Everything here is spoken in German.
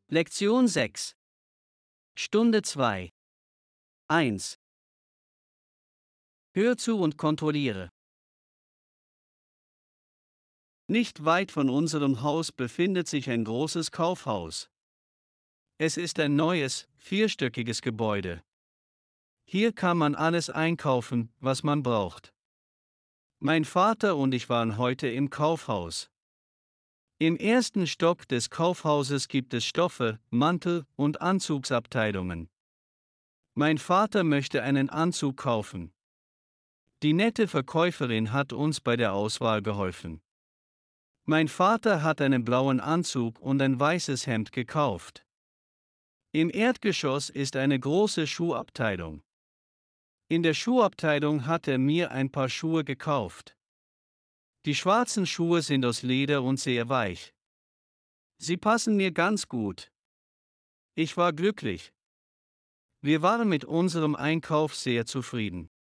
Lektion 6. Stunde 2. 1. Hör zu und kontrolliere. Nicht weit von unserem Haus befindet sich ein großes Kaufhaus. Es ist ein neues, vierstöckiges Gebäude. Hier kann man alles einkaufen, was man braucht. Mein Vater und ich waren heute im Kaufhaus. Im ersten Stock des Kaufhauses gibt es Stoffe, Mantel und Anzugsabteilungen. Mein Vater möchte einen Anzug kaufen. Die nette Verkäuferin hat uns bei der Auswahl geholfen. Mein Vater hat einen blauen Anzug und ein weißes Hemd gekauft. Im Erdgeschoss ist eine große Schuhabteilung. In der Schuhabteilung hat er mir ein paar Schuhe gekauft. Die schwarzen Schuhe sind aus Leder und sehr weich. Sie passen mir ganz gut. Ich war glücklich. Wir waren mit unserem Einkauf sehr zufrieden.